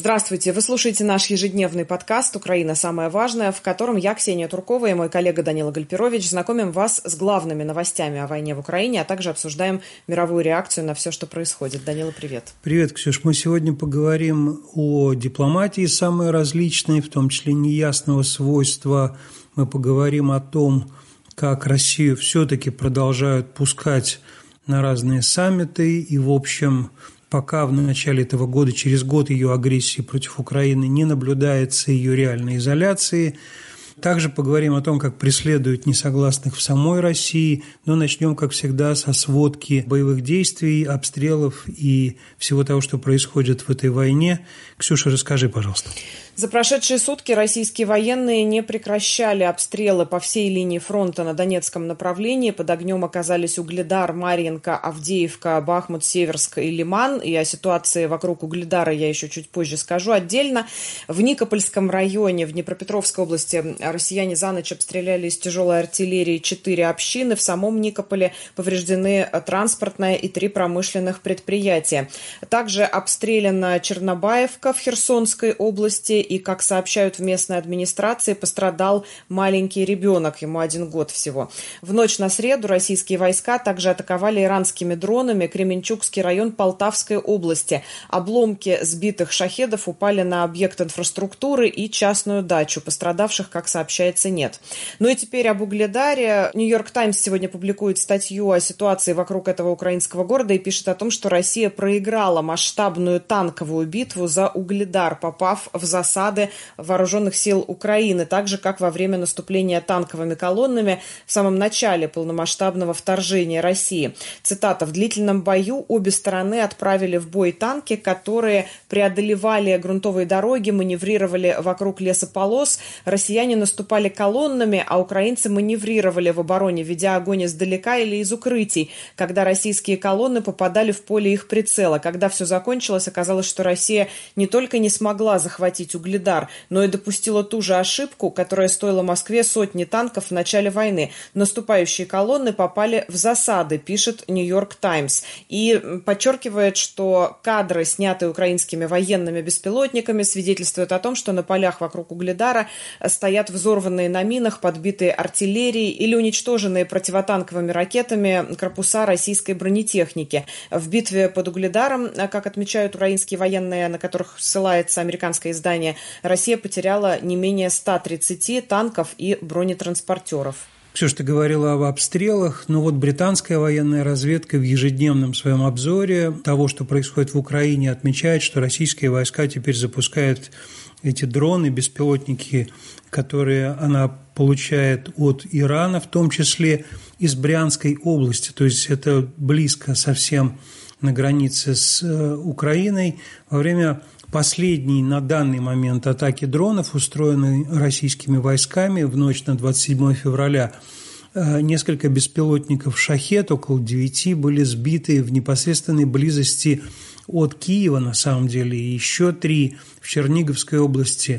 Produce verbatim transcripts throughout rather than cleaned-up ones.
Здравствуйте! Вы слушаете наш ежедневный подкаст «Украина. Самое важное», в котором я, Ксения Туркова, и мой коллега Данила Гальперович знакомим вас с главными новостями о войне в Украине, а также обсуждаем мировую реакцию на все, что происходит. Данила, привет! Привет, Ксюш! Мы сегодня поговорим о дипломатии самой различной, в том числе неясного свойства. Мы поговорим о том, как Россию все-таки продолжают пускать на разные саммиты и, в общем, пока в начале этого года, через год ее агрессии против Украины, не наблюдается ее реальной изоляции. Также поговорим о том, как преследуют несогласных в самой России, но начнем, как всегда, со сводки боевых действий, обстрелов и всего того, что происходит в этой войне. Ксюша, расскажи, пожалуйста. За прошедшие сутки российские военные не прекращали обстрелы по всей линии фронта на Донецком направлении. Под огнем оказались Угледар, Марьинка, Авдеевка, Бахмут, Северск и Лиман. И о ситуации вокруг Угледара я еще чуть позже скажу отдельно. В Никопольском районе, в Днепропетровской области, россияне за ночь обстреляли из тяжелой артиллерии четыре общины. В самом Никополе повреждены транспортное и три промышленных предприятия. Также обстреляна Чернобаевка в Херсонской области. И, как сообщают в местной администрации, пострадал маленький ребенок, ему один год всего. В ночь на среду российские войска также атаковали иранскими дронами Кременчугский район Полтавской области. Обломки сбитых шахедов упали на объект инфраструктуры и частную дачу. Пострадавших, как сообщается, нет. Ну и теперь об Угледаре. Нью-Йорк Таймс сегодня публикует статью о ситуации вокруг этого украинского города и пишет о том, что Россия проиграла масштабную танковую битву за Угледар, попав в засаду вооруженных сил Украины, так же, как во время наступления танковыми колоннами в самом начале полномасштабного вторжения России. Цитата: «В длительном бою обе стороны отправили в бой танки, которые преодолевали грунтовые дороги, маневрировали вокруг лесополос. Россияне наступали колоннами, а украинцы маневрировали в обороне, ведя огонь издалека или из укрытий, когда российские колонны попадали в поле их прицела. Когда все закончилось, оказалось, что Россия не только не смогла захватить Угледар, но и допустила ту же ошибку, которая стоила Москве сотни танков в начале войны. Наступающие колонны попали в засады», пишет Нью-Йорк Таймс. И подчеркивает, что кадры, снятые украинскими военными беспилотниками, свидетельствуют о том, что на полях вокруг Угледара стоят взорванные на минах, подбитые артиллерией или уничтоженные противотанковыми ракетами корпуса российской бронетехники. В битве под Угледаром, как отмечают украинские военные, на которых ссылается американское издание, Россия потеряла не менее ста тридцати танков и бронетранспортеров. Ксюш, ты говорила об обстрелах, но вот британская военная разведка в ежедневном своем обзоре того, что происходит в Украине, отмечает, что российские войска теперь запускают эти дроны, беспилотники, которые она получает от Ирана, в том числе из Брянской области, то есть это близко совсем на границе с Украиной. Во время последней на данный момент атаки дронов, устроенной российскими войсками в ночь на двадцать седьмое февраля, несколько беспилотников «Шахед», около девяти, были сбиты в непосредственной близости от Киева, на самом деле, и еще три в Черниговской области.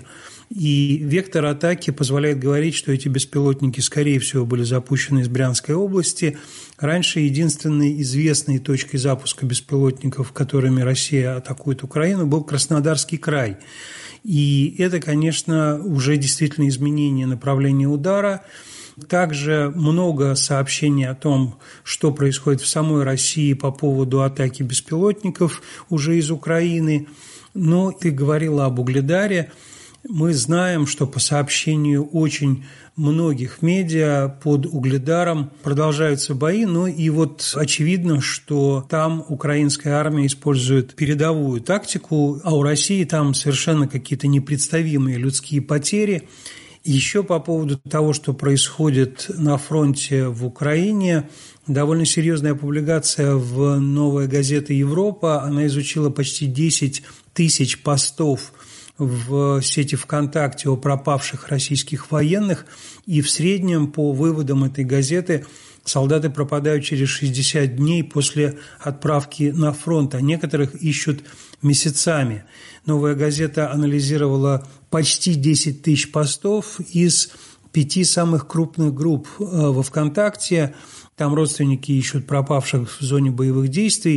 И вектор атаки позволяет говорить, что эти беспилотники, скорее всего, были запущены из Брянской области. Раньше единственной известной точкой запуска беспилотников, которыми Россия атакует Украину, был Краснодарский край. И это, конечно, уже действительно изменение направления удара. Также много сообщений о том, что происходит в самой России по поводу атаки беспилотников уже из Украины. Но ты говорила об Угледаре. Мы знаем, что по сообщению очень многих медиа под Угледаром продолжаются бои, но и вот очевидно, что там украинская армия использует передовую тактику, а у России там совершенно какие-то непредставимые людские потери. Еще по поводу того, что происходит на фронте в Украине, довольно серьезная публикация в «Новая газета Европа». Она изучила почти десять тысяч постов в сети ВКонтакте о пропавших российских военных, и в среднем, по выводам этой газеты, солдаты пропадают через шестьдесят дней после отправки на фронт, а некоторых ищут месяцами. «Новая газета» анализировала почти десять тысяч постов из пяти самых крупных групп во ВКонтакте. Там родственники ищут пропавших в зоне боевых действий.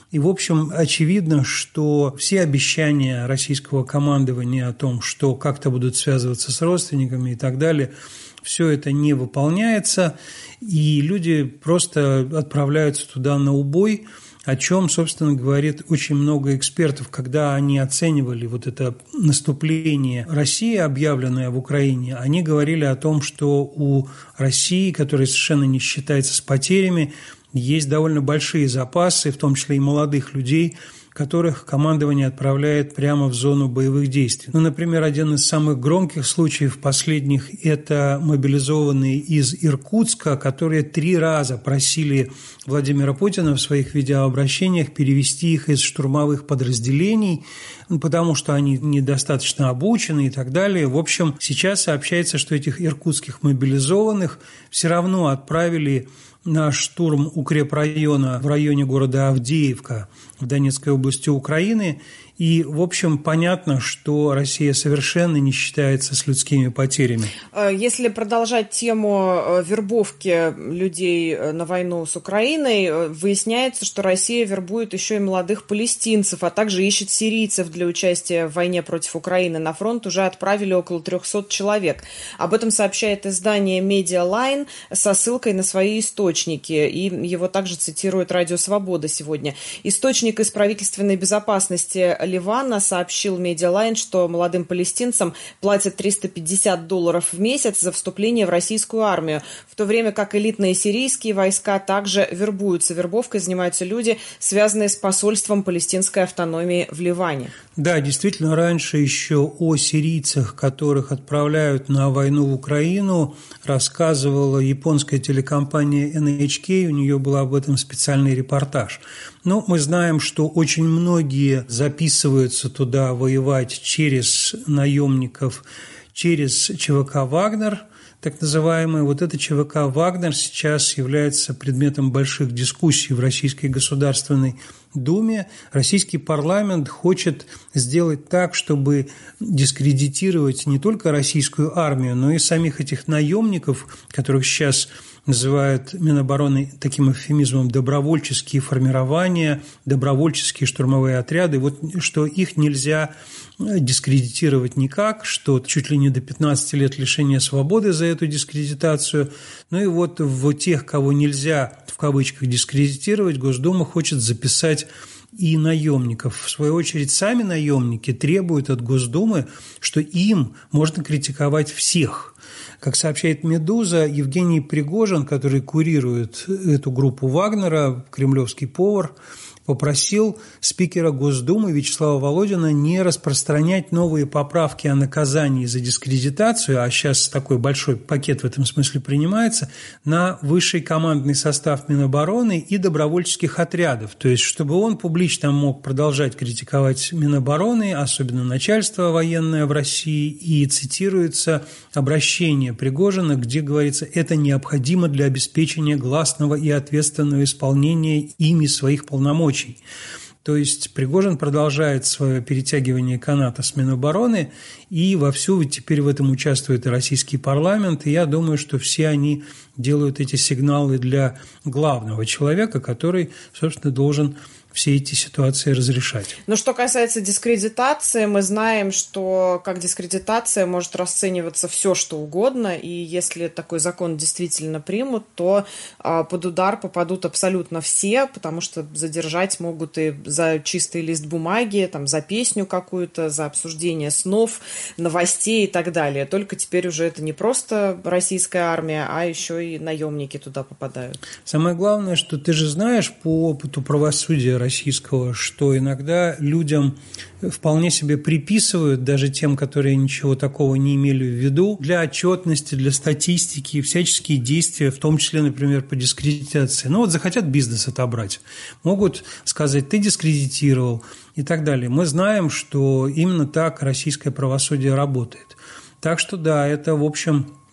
И, в общем, очевидно, что все обещания российского командования о том, что как-то будут связываться с родственниками и так далее, все это не выполняется, и люди просто отправляются туда на убой, о чем, собственно, говорит очень много экспертов, когда они оценивали вот это наступление России, объявленное в Украине, они говорили о том, что у России, которая совершенно не считается с потерями, есть довольно большие запасы, в том числе и молодых людей, которых командование отправляет прямо в зону боевых действий. Ну, например, один из самых громких случаев последних – это мобилизованные из Иркутска, которые три раза просили Владимира Путина в своих видеообращениях перевести их из штурмовых подразделений, потому что они недостаточно обучены и так далее. В общем, сейчас сообщается, что этих иркутских мобилизованных все равно отправили на штурм укрепрайона в районе города Авдеевка в Донецкой области Украины. И, в общем, понятно, что Россия совершенно не считается с людскими потерями. Если продолжать тему вербовки людей на войну с Украиной, выясняется, что Россия вербует еще и молодых палестинцев, а также ищет сирийцев для участия в войне против Украины. На фронт уже отправили около трехсот человек. Об этом сообщает издание Медиалайн со ссылкой на свои источники. И его также цитирует Радио Свобода сегодня. Источник из правительственной безопасности Ливана сообщил Медиалайн, что молодым палестинцам платят триста пятьдесят долларов в месяц за вступление в российскую армию, в то время как элитные сирийские войска также вербуются. Вербовкой занимаются люди, связанные с посольством палестинской автономии в Ливане. Да, действительно, раньше еще о сирийцах, которых отправляют на войну в Украину, рассказывала японская телекомпания эн эйч кей, у нее был об этом специальный репортаж. Но мы знаем, что очень многие записываются туда воевать через наемников, через ЧВК «Вагнер», так называемый. Вот это ЧВК «Вагнер» сейчас является предметом больших дискуссий в Российской Государственной Думе. Российский парламент хочет сделать так, чтобы дискредитировать не только российскую армию, но и самих этих наемников, которых сейчас называют Минобороны таким эвфемизмом добровольческие формирования, добровольческие штурмовые отряды, вот что их нельзя дискредитировать никак, что чуть ли не до пятнадцати лет лишения свободы за эту дискредитацию. Ну и вот в тех, кого нельзя в кавычках дискредитировать, Госдума хочет записать и наемников. В свою очередь, сами наемники требуют от Госдумы, что им можно критиковать всех. Как сообщает «Медуза», Евгений Пригожин, который курирует эту группу Вагнера, кремлевский повар, попросил спикера Госдумы Вячеслава Володина не распространять новые поправки о наказании за дискредитацию, а сейчас такой большой пакет в этом смысле принимается, на высший командный состав Минобороны и добровольческих отрядов. То есть, чтобы он публично мог продолжать критиковать Минобороны, особенно начальство военное в России, и цитируется обращение Пригожина, где говорится, это необходимо для обеспечения гласного и ответственного исполнения ими своих полномочий. То есть Пригожин продолжает свое перетягивание каната с Минобороны, и вовсю теперь в этом участвует и российский парламент, и я думаю, что все они делают эти сигналы для главного человека, который, собственно, должен все эти ситуации разрешать. Но что касается дискредитации, мы знаем, что как дискредитация может расцениваться все, что угодно, и если такой закон действительно примут, то а, под удар попадут абсолютно все, потому что задержать могут и за чистый лист бумаги, там, за песню какую-то, за обсуждение снов, новостей и так далее. Только теперь уже это не просто российская армия, а еще и наемники туда попадают. Самое главное, что ты же знаешь по опыту правосудия российского, что иногда людям вполне себе приписывают, даже тем, которые ничего такого не имели в виду, для отчетности, для статистики, всяческие действия, в том числе, например, по дискредитации. Ну вот захотят бизнес отобрать, могут сказать, ты дискредитировал и так далее. Мы знаем, что именно так российское правосудие работает. Так что да, это, в общем,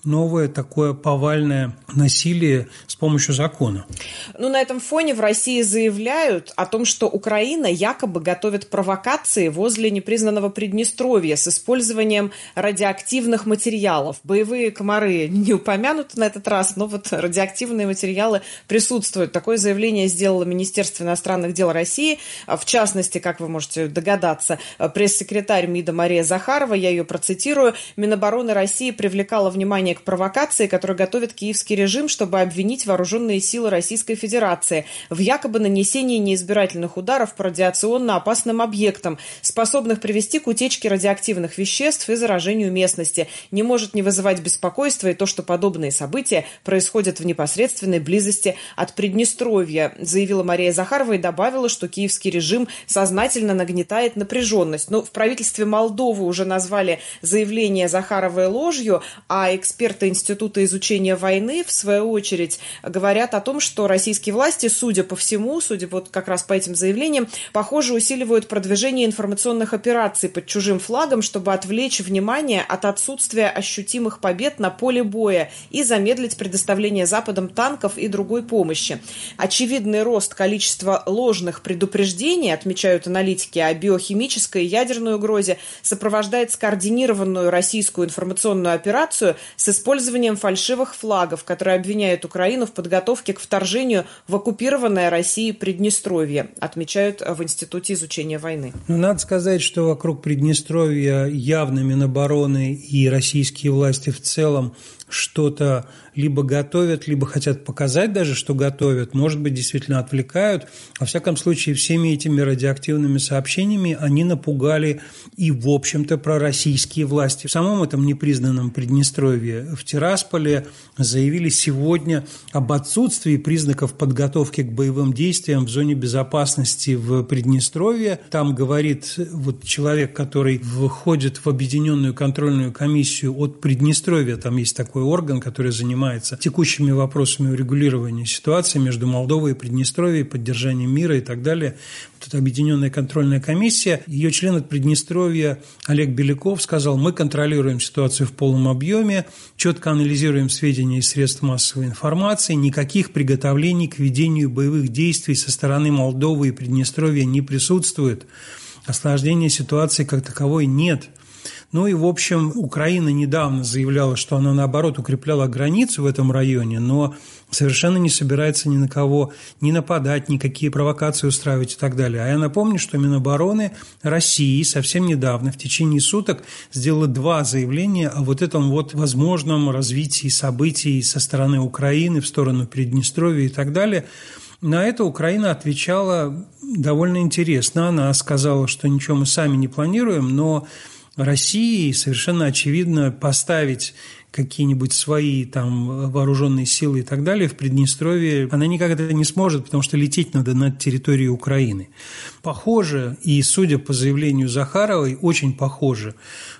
новое такое повальное насилие с помощью закона. Ну, на этом фоне в России заявляют о том, что Украина якобы готовит провокации возле непризнанного Приднестровья с использованием радиоактивных материалов. Боевые комары не упомянуты на этот раз, но вот радиоактивные материалы присутствуют. Такое заявление сделало Министерство иностранных дел России. В частности, как вы можете догадаться, пресс-секретарь МИДа Мария Захарова, я ее процитирую, Минобороны России привлекала внимание к провокации, которую готовит киевский режим, чтобы обвинить вооруженные силы Российской Федерации в якобы нанесении неизбирательных ударов по радиационно опасным объектам, способных привести к утечке радиоактивных веществ и заражению местности. Не может не вызывать беспокойства и то, что подобные события происходят в непосредственной близости от Приднестровья, заявила Мария Захарова и добавила, что киевский режим сознательно нагнетает напряженность. Но в правительстве Молдовы уже назвали заявление Захаровой ложью, а эксперты Института изучения войны, в свою очередь, говорят о том, что российские власти, судя по всему, судя вот как раз по этим заявлениям, похоже, усиливают продвижение информационных операций под чужим флагом, чтобы отвлечь внимание от отсутствия ощутимых побед на поле боя и замедлить предоставление Западом танков и другой помощи. Очевидный рост количества ложных предупреждений, отмечают аналитики, о биохимической и ядерной угрозе сопровождает скоординированную российскую информационную операцию с использованием фальшивых флагов, которые обвиняют Украину в подготовке к вторжению в оккупированное Россией Приднестровье, отмечают в Институте изучения войны. Ну, надо сказать, что вокруг Приднестровья явно Минобороны и российские власти в целом что-то либо готовят, либо хотят показать даже, что готовят, может быть, действительно отвлекают. Во всяком случае, всеми этими радиоактивными сообщениями они напугали и, в общем-то, пророссийские власти. В самом этом непризнанном Приднестровье, в Тирасполе, заявили сегодня об отсутствии признаков подготовки к боевым действиям в зоне безопасности в Приднестровье. Там говорит вот человек, который входит в объединенную контрольную комиссию от Приднестровья, там есть такой орган, который занимается текущими вопросами урегулирования ситуации между Молдовой и Приднестровьем, поддержанием мира и так далее. Вот эта объединенная контрольная комиссия, ее член от Приднестровья Олег Беляков сказал: мы контролируем ситуацию в полном объеме, четко анализируем сведения из средств массовой информации, никаких приготовлений к ведению боевых действий со стороны Молдовы и Приднестровья не присутствует. Осложнения ситуации как таковой нет. Ну и, в общем, Украина недавно заявляла, что она, наоборот, укрепляла границу в этом районе, но совершенно не собирается ни на кого ни нападать, никакие провокации устраивать и так далее. А я напомню, что Минобороны России совсем недавно, в течение суток, сделала два заявления о вот этом вот возможном развитии событий со стороны Украины в сторону Приднестровья и так далее. На это Украина отвечала довольно интересно. Она сказала, что ничего мы сами не планируем, но России совершенно очевидно поставить какие-нибудь свои там вооруженные силы и так далее в Приднестровье она никак это не сможет, потому что лететь надо над территорией Украины. Похоже, и судя по заявлению Захаровой, очень похоже,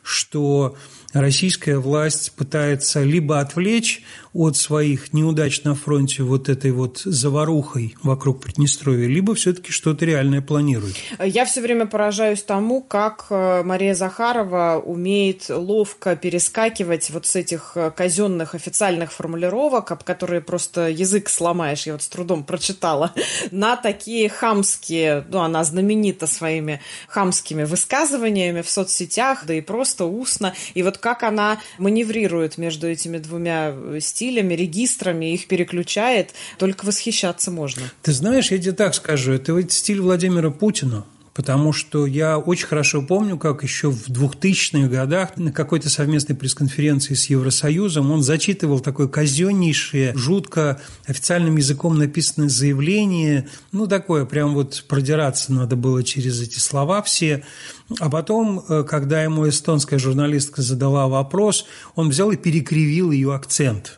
что российская власть пытается либо отвлечь от своих неудач на фронте вот этой вот заварухой вокруг Приднестровья, либо все-таки что-то реальное планирует. Я все время поражаюсь тому, как Мария Захарова умеет ловко перескакивать вот с этих казенных официальных формулировок, об которые просто язык сломаешь, я вот с трудом прочитала, на такие хамские, ну, она знаменита своими хамскими высказываниями в соцсетях, да и просто устно. И вот как она маневрирует между этими двумя стилями, регистрами, их переключает, только восхищаться можно. Ты знаешь, я тебе так скажу, это ведь стиль Владимира Путина. Потому что я очень хорошо помню, как еще в двухтысячных годах на какой-то совместной пресс-конференции с Евросоюзом он зачитывал такое казеннейшее, жутко официальным языком написанное заявление, ну, такое, прям вот продираться надо было через эти слова все. А потом, когда ему эстонская журналистка задала вопрос, он взял и перекривил ее акцент.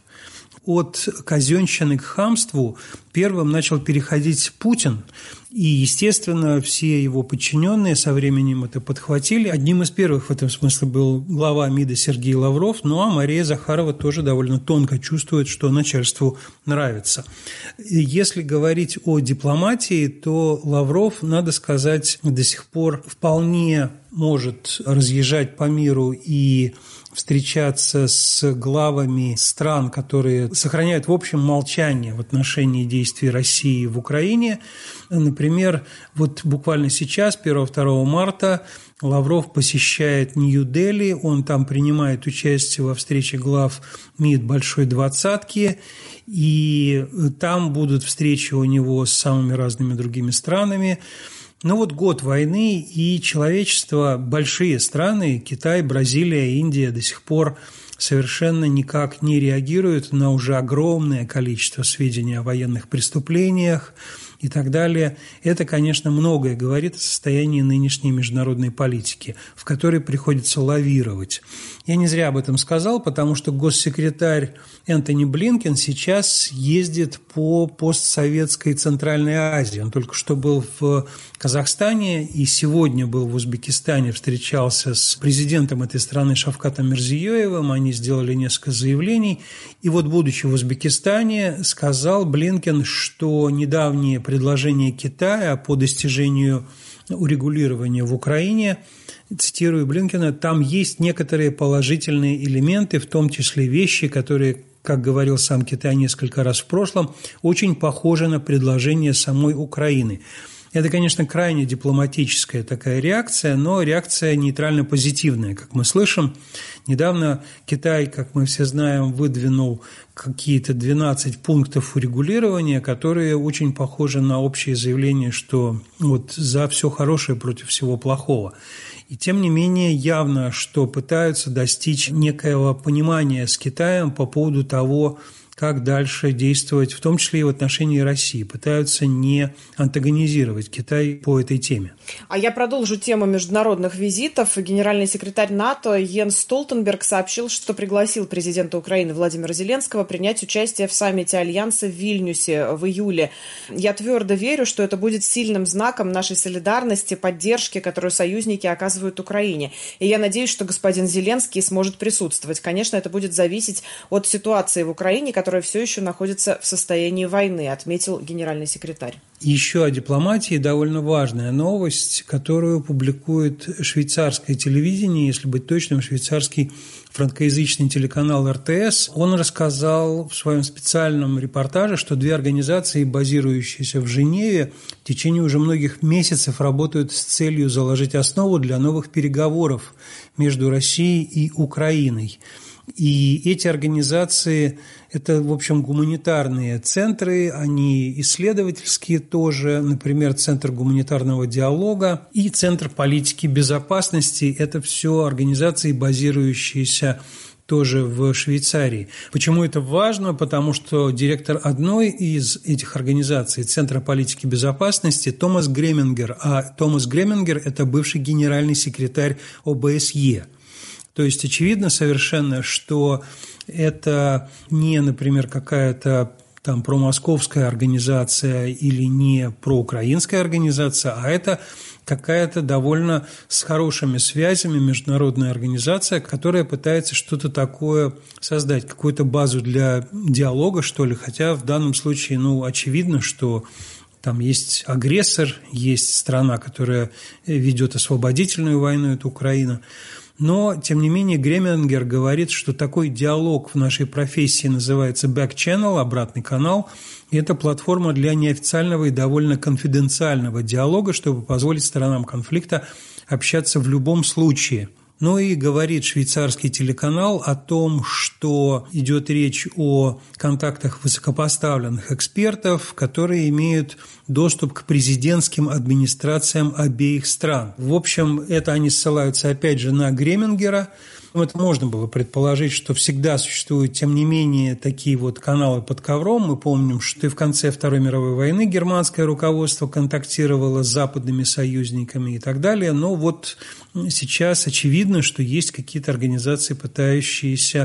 От казенщины к хамству первым начал переходить Путин, и, естественно, все его подчиненные со временем это подхватили. Одним из первых в этом смысле был глава МИДа Сергей Лавров, ну а Мария Захарова тоже довольно тонко чувствует, что начальству нравится. Если говорить о дипломатии, то Лавров, надо сказать, до сих пор вполне может разъезжать по миру и встречаться с главами стран, которые сохраняют в общем молчание в отношении действий России в Украине. Например, вот буквально сейчас, первого-второго марта, Лавров посещает Нью-Дели, он там принимает участие во встрече глав МИД Большой Двадцатки, и там будут встречи у него с самыми разными другими странами. Но вот год войны, и человечество, большие страны, Китай, Бразилия, Индия до сих пор совершенно никак не реагируют на уже огромное количество сведений о военных преступлениях и так далее. Это, конечно, многое говорит о состоянии нынешней международной политики, в которой приходится лавировать. Я не зря об этом сказал, потому что госсекретарь Энтони Блинкен сейчас ездит по постсоветской Центральной Азии. Он только что был в Казахстане и сегодня был в Узбекистане, встречался с президентом этой страны Шавкатом Мирзиёевым. Они сделали несколько заявлений. И вот, будучи в Узбекистане, сказал Блинкен, что недавние предложения Китая по достижению урегулирования в Украине, цитирую Блинкена, там есть некоторые положительные элементы, в том числе вещи, которые, как говорил сам Китай несколько раз в прошлом, очень похожи на предложение самой Украины. Это, конечно, крайне дипломатическая такая реакция, но реакция нейтрально-позитивная, как мы слышим. Недавно Китай, как мы все знаем, выдвинул какие-то двенадцать пунктов урегулирования, которые очень похожи на общее заявление, что вот за все хорошее против всего плохого. И тем не менее явно, что пытаются достичь некоего понимания с Китаем по поводу того, как дальше действовать, в том числе и в отношении России. Пытаются не антагонизировать Китай по этой теме. А я продолжу тему международных визитов. Генеральный секретарь НАТО Йенс Столтенберг сообщил, что пригласил президента Украины Владимира Зеленского принять участие в саммите Альянса в Вильнюсе в июле. Я твердо верю, что это будет сильным знаком нашей солидарности, поддержки, которую союзники оказывают Украине. И я надеюсь, что господин Зеленский сможет присутствовать. Конечно, это будет зависеть от ситуации в Украине, которая все еще находится в состоянии войны, отметил генеральный секретарь. Еще о дипломатии довольно важная новость, которую публикует швейцарское телевидение, если быть точным, швейцарский франкоязычный телеканал эр тэ эс. Он рассказал в своем специальном репортаже, что две организации, базирующиеся в Женеве, в течение уже многих месяцев работают с целью заложить основу для новых переговоров между Россией и Украиной. И эти организации – это, в общем, гуманитарные центры, они исследовательские тоже, например, Центр гуманитарного диалога и Центр политики безопасности – это все организации, базирующиеся тоже в Швейцарии. Почему это важно? Потому что директор одной из этих организаций, Центра политики безопасности, Томас Гремингер, а Томас Гремингер – это бывший генеральный секретарь о бэ эс е. То есть очевидно совершенно, что это не, например, какая-то там промосковская организация или не проукраинская организация, а это какая-то довольно с хорошими связями международная организация, которая пытается что-то такое создать, какую-то базу для диалога, что ли, хотя в данном случае, ну, очевидно, что там есть агрессор, есть страна, которая ведет освободительную войну, это Украина. Но, тем не менее, Гремингер говорит, что такой диалог в нашей профессии называется back channel, обратный канал, и это платформа для неофициального и довольно конфиденциального диалога, чтобы позволить сторонам конфликта общаться в любом случае. Ну и говорит швейцарский телеканал о том, что идет речь о контактах высокопоставленных экспертов, которые имеют доступ к президентским администрациям обеих стран. В общем, это они ссылаются опять же на Гремингера. Это можно было предположить, что всегда существуют, тем не менее, такие вот каналы под ковром. Мы помним, что и в конце Второй мировой войны германское руководство контактировало с западными союзниками и так далее. Но вот сейчас очевидно, что есть какие-то организации, пытающиеся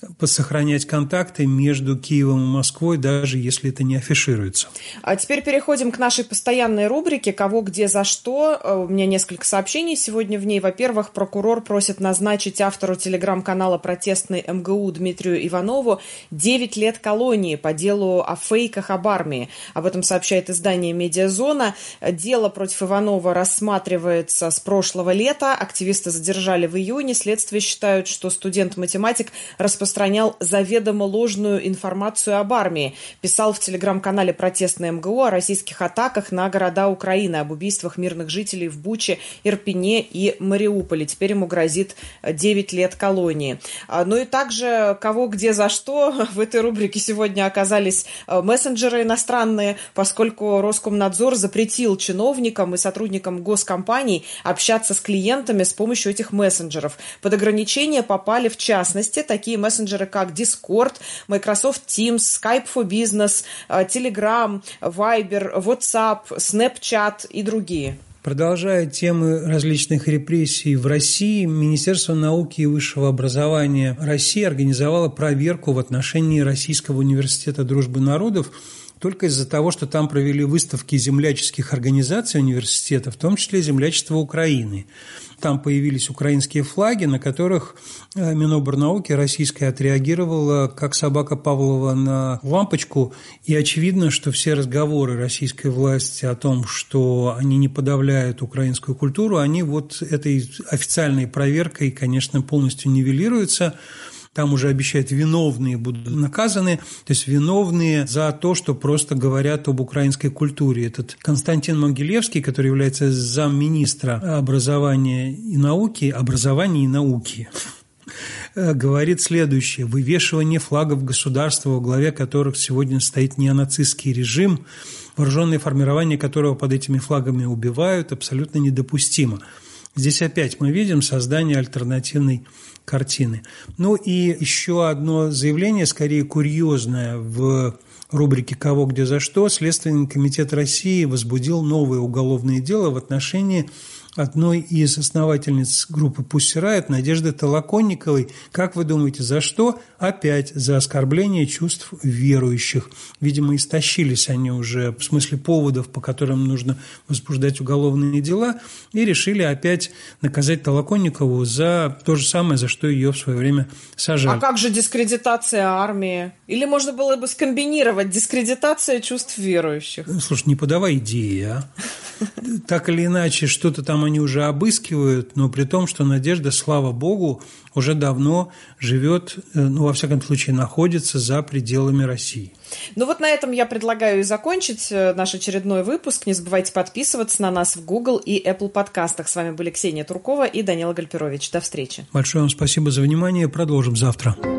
сохранять контакты между Киевом и Москвой, даже если это не афишируется. А теперь переходим к нашей постоянной рубрике «Кого, где, за что». У меня несколько сообщений сегодня в ней. Во-первых, прокурор просит назначить автору телеграм-канала «Протестный эм гэ у» Дмитрию Иванову девять лет колонии по делу о фейках об армии. Об этом сообщает издание «Медиазона». Дело против Иванова рассматривается с прошлого лета. Активисты задержали в июне. Следствие считают, что студент-математик распространял заведомо ложную информацию об армии. Писал в телеграм-канале «Протестный эм гэ у» о российских атаках на города Украины, об убийствах мирных жителей в Буче, Ирпене и Мариуполе. Теперь ему грозит девять лет колонии. Ну и также «Кого, где, за что» в этой рубрике сегодня оказались мессенджеры иностранные, поскольку Роскомнадзор запретил чиновникам и сотрудникам госкомпаний общаться с клиентами с помощью этих мессенджеров. Под ограничения попали, в частности, такие мессенджеры, как Discord, Microsoft Teams, Skype for Business, Telegram, Viber, WhatsApp, Snapchat и другие. Продолжая темы различных репрессий в России, Министерство науки и высшего образования России организовало проверку в отношении Российского университета дружбы народов только из-за того, что там провели выставки земляческих организаций университета, в том числе землячества Украины. Там появились украинские флаги, на которых Минобрнауки российская отреагировала как собака Павлова на лампочку. И очевидно, что все разговоры российской власти о том, что они не подавляют украинскую культуру, они вот этой официальной проверкой, конечно, полностью нивелируются. Там уже обещают, виновные будут наказаны, то есть виновные за то, что просто говорят об украинской культуре. Этот Константин Могилевский, который является замминистра образования и науки, образования и науки, говорит следующее: вывешивание флагов государства, во главе которых сегодня стоит неонацистский режим, вооруженные формирования которого под этими флагами убивают, абсолютно недопустимо. Здесь опять мы видим создание альтернативной картины. Ну и еще одно заявление, скорее курьезное, в рубрике «Кого, где, за что». Следственный комитет России возбудил новое уголовное дело в отношении одной из основательниц группы Pussy Riot, Надежды Толоконниковой. Как вы думаете, за что? Опять за оскорбление чувств верующих. Видимо, истощились они уже в смысле поводов, по которым нужно возбуждать уголовные дела, и решили опять наказать Толоконникову за то же самое, за что ее в свое время сажали. А как же дискредитация армии? Или можно было бы скомбинировать дискредитация чувств верующих? Слушай, не подавай идеи, а? Так или иначе, что-то там они уже обыскивают, но при том, что Надежда, слава богу, уже давно живет, ну, во всяком случае, находится за пределами России. Ну вот на этом я предлагаю и закончить наш очередной выпуск. Не забывайте подписываться на нас в Google и Apple подкастах. С вами были Ксения Туркова и Данила Гальперович. До встречи. Большое вам спасибо за внимание. Продолжим завтра.